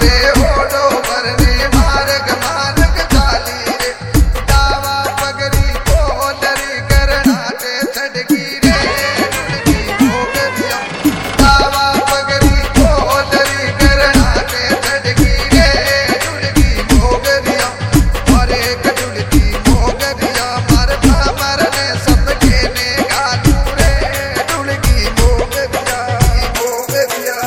रे होड़ो भरने मार्ग मार्ग चाली रे दावा पगड़ी को डरी करना ते छड़की रे ढुलकी मोगरिया दावा पगड़ी को डरी करना ते छड़की रे ढुलकी मोगरिया और एक ढुलकी मोगरिया मर मरने सबके ने गालू रे ढुलकी मोगरिया मोगरिया।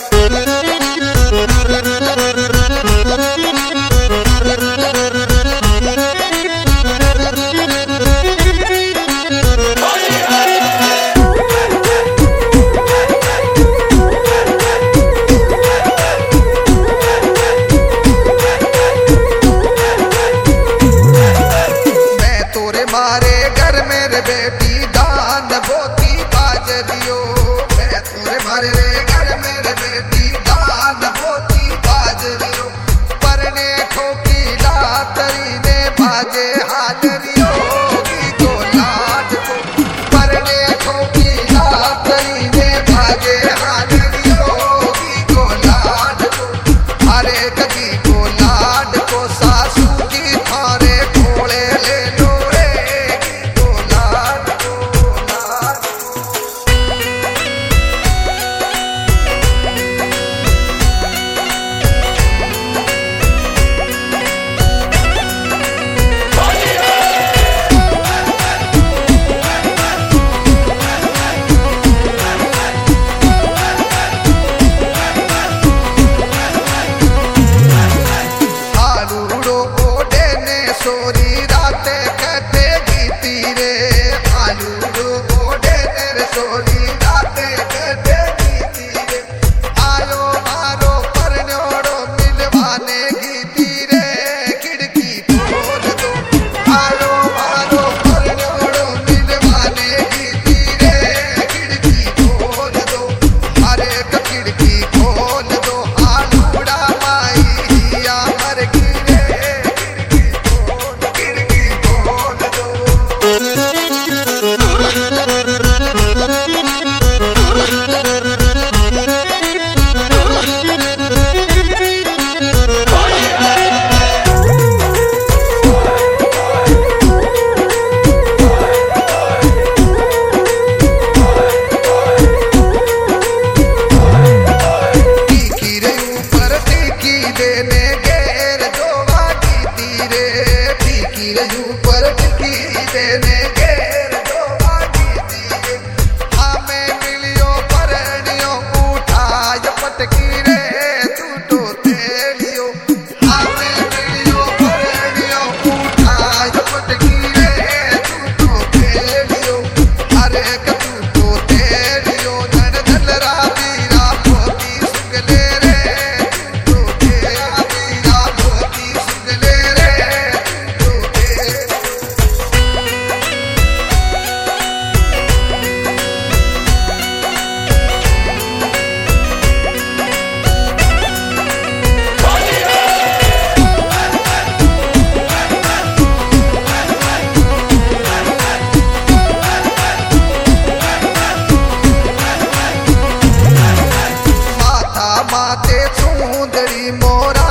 मैं तोरे मारे घर मेरे बेटी दान बोती बाजरियो मैं तोरे मारे रे घर मेरे बेटी दान बोती बाजरियो परने ठोकी लातरी ने बाजे हाजरियो की को लाज को परने ठोकी लातरी ने बाजे हाजरियो की को लाज को हरे कभी को लाड को सासू की थारे खोले ले लो रे की को लाड को लाड को। आलूड़ो ओडे ने सोरी राते कटे गीती रे आलूड़ो ओडे ने सोरी राते कटे गीती रे आयो मारो परन्योड़ो मिलवाने गीती रे खिड़की खोल दो आयो मारो परन्योड़ो मिलवाने गीती रे खिड़की खोल दो हर एक खिड़की खोल दो आलूड़ा माई हिया मर की रे खिड़की खोल दो। टीकी रे ऊपर टीकी देने घेर जोवा कीती रे टीकी रे ऊपर टीकी देने घेर जोवा कीती रे हमें मिलियो परनियो उठाय पटकी रे टूटो तेलियो हमें मिलियो परनियो उठाय पटकी रे टूटो तेलियो हर एक टूटो तेलियो धन धलरा दीरा मोती सुगले रे टूटो तेलिया मोती सुगले रे टूटो तेलियो। माथा माते सुंदरी मोरा